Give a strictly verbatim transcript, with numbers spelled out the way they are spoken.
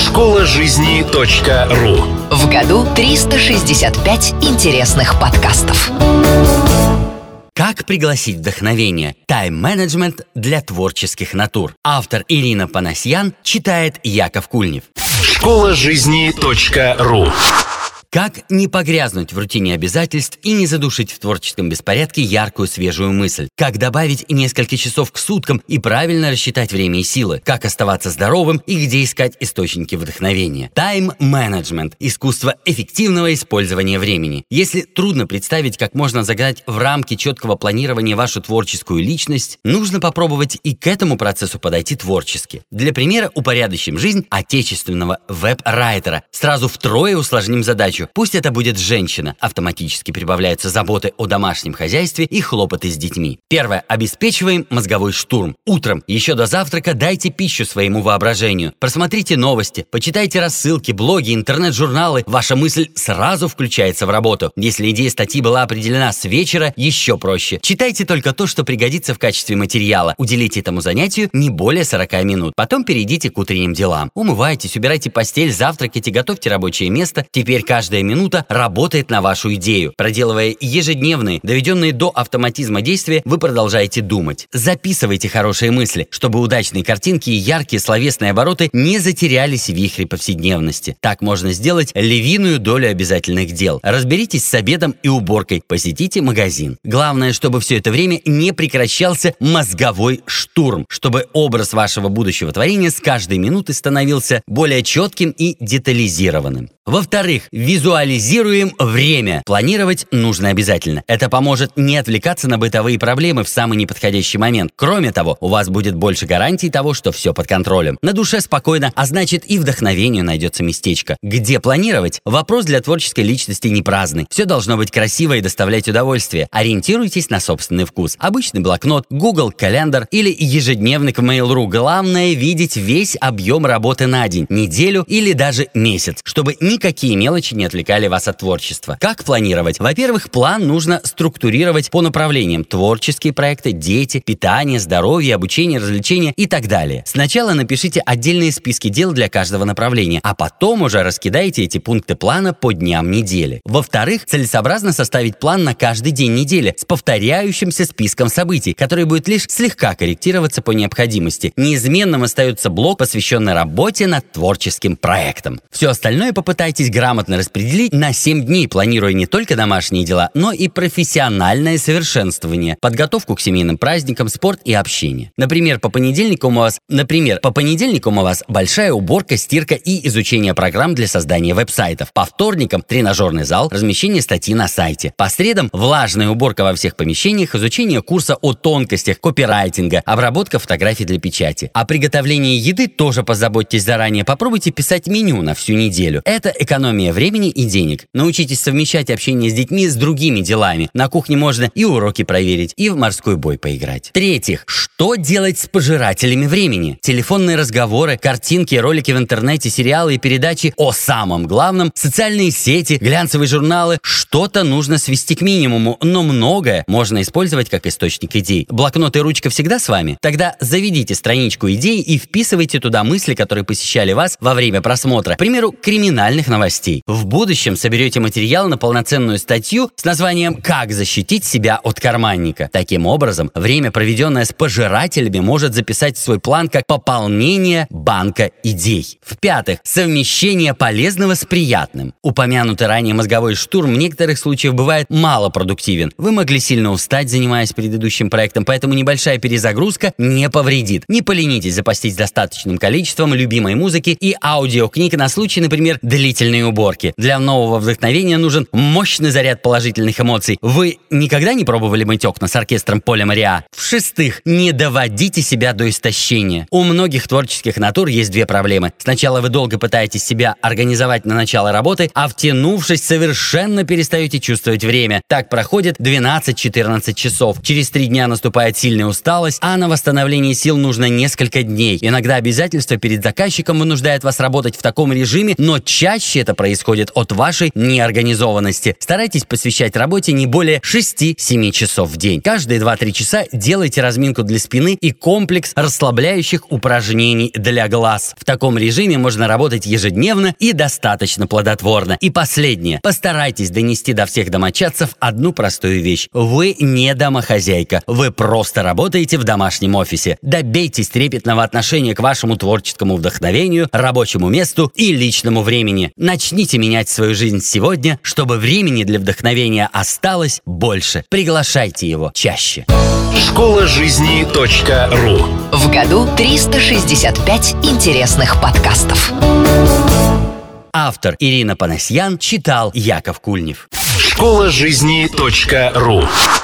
школа жизни точка ру. В году триста шестьдесят пять интересных подкастов. Как пригласить вдохновение? Тайм-менеджмент для творческих натур. Автор Ирина Панасьян, читает Яков Кульнев. школа жизни точка ру. Как не погрязнуть в рутине обязательств и не задушить в творческом беспорядке яркую свежую мысль? Как добавить несколько часов к суткам и правильно рассчитать время и силы? Как оставаться здоровым и где искать источники вдохновения? Тайм-менеджмент – искусство эффективного использования времени. Если трудно представить, как можно загнать в рамки четкого планирования вашу творческую личность, нужно попробовать и к этому процессу подойти творчески. Для примера упорядочим жизнь отечественного веб-райтера. Сразу втрое усложним задачу. Пусть это будет женщина. Автоматически прибавляются заботы о домашнем хозяйстве и хлопоты с детьми. Первое. Обеспечиваем мозговой штурм. Утром, еще до завтрака, дайте пищу своему воображению. Просмотрите новости, почитайте рассылки, блоги, интернет-журналы. Ваша мысль сразу включается в работу. Если идея статьи была определена с вечера, еще проще. Читайте только то, что пригодится в качестве материала. Уделите этому занятию не более сорок минут. Потом перейдите к утренним делам. Умывайтесь, убирайте постель, завтракайте, готовьте рабочее место. Теперь каждая минута работает на вашу идею. Проделывая ежедневные, доведенные до автоматизма действия, вы продолжаете думать. Записывайте хорошие мысли, чтобы удачные картинки и яркие словесные обороты не затерялись в вихре повседневности. Так можно сделать львиную долю обязательных дел. Разберитесь с обедом и уборкой, посетите магазин. Главное, чтобы все это время не прекращался мозговой штурм, чтобы образ вашего будущего творения с каждой минуты становился более четким и детализированным. Во-вторых, визуализируем время. Планировать нужно обязательно. Это поможет не отвлекаться на бытовые проблемы в самый неподходящий момент. Кроме того, у вас будет больше гарантий того, что все под контролем. На душе спокойно, а значит и вдохновению найдется местечко. Где планировать? Вопрос для творческой личности не праздный. Все должно быть красиво и доставлять удовольствие. Ориентируйтесь на собственный вкус. Обычный блокнот, Google Календар или ежедневник в Mail.ru. Главное видеть весь объем работы на день, неделю или даже месяц, чтобы не Никакие мелочи не отвлекали вас от творчества. Как планировать? Во-первых, план нужно структурировать по направлениям: творческие проекты, дети, питание, здоровье, обучение, развлечения и так далее. Сначала напишите отдельные списки дел для каждого направления, а потом уже раскидайте эти пункты плана по дням недели. Во-вторых, целесообразно составить план на каждый день недели с повторяющимся списком событий, который будет лишь слегка корректироваться по необходимости. Неизменным остается блок, посвященный работе над творческим проектом. Все остальное попытайтесь Попытайтесь грамотно распределить на семь дней, планируя не только домашние дела, но и профессиональное совершенствование, подготовку к семейным праздникам, спорт и общение. Например, по понедельникам у вас, например, по понедельникам у вас большая уборка, стирка и изучение программ для создания веб-сайтов. По вторникам тренажерный зал, размещение статьи на сайте. По средам влажная уборка во всех помещениях, изучение курса о тонкостях копирайтинга, обработка фотографий для печати. О приготовлении еды тоже позаботьтесь заранее. Попробуйте писать меню на всю неделю. Это экономия времени и денег. Научитесь совмещать общение с детьми с другими делами. На кухне можно и уроки проверить, и в морской бой поиграть. В-третьих, что делать с пожирателями времени? Телефонные разговоры, картинки, ролики в интернете, сериалы и передачи о самом главном, социальные сети, глянцевые журналы. Что-то нужно свести к минимуму, но многое можно использовать как источник идей. Блокнот и ручка всегда с вами? Тогда заведите страничку идей и вписывайте туда мысли, которые посещали вас во время просмотра. К примеру, криминальных новостей. В будущем соберете материал на полноценную статью с названием «Как защитить себя от карманника». Таким образом, время, проведенное с пожирателями, может записать в свой план как пополнение банка идей. В-пятых, совмещение полезного с приятным. Упомянутый ранее мозговой штурм в некоторых случаях бывает малопродуктивен. Вы могли сильно устать, занимаясь предыдущим проектом, поэтому небольшая перезагрузка не повредит. Не поленитесь запастись достаточным количеством любимой музыки и аудиокниг на случай, например, длительной уборки. Для нового вдохновения нужен мощный заряд положительных эмоций. Вы никогда не пробовали мыть окна с оркестром Поля Мариа? В-шестых, не доводите себя до истощения. У многих творческих натур есть две проблемы. Сначала вы долго пытаетесь себя организовать на начало работы, а втянувшись, совершенно перестаете чувствовать время. Так проходит двенадцать-четырнадцать часов. Через три дня наступает сильная усталость, а на восстановление сил нужно несколько дней. Иногда обязательства перед заказчиком вынуждают вас работать в таком режиме, но чаще чаще это происходит от вашей неорганизованности. Старайтесь посвящать работе не более шести-семи часов в день. Каждые два-три часа делайте разминку для спины и комплекс расслабляющих упражнений для глаз. В таком режиме можно работать ежедневно и достаточно плодотворно. И последнее. Постарайтесь донести до всех домочадцев одну простую вещь. Вы не домохозяйка. Вы просто работаете в домашнем офисе. Добейтесь трепетного отношения к вашему творческому вдохновению, рабочему месту и личному времени. Начните менять свою жизнь сегодня, чтобы времени для вдохновения осталось больше. Приглашайте его чаще. школа жизни точка ру. В году триста шестьдесят пять интересных подкастов. Автор Ирина Панасьян читал Яков Кульнев. школа жизни точка ру.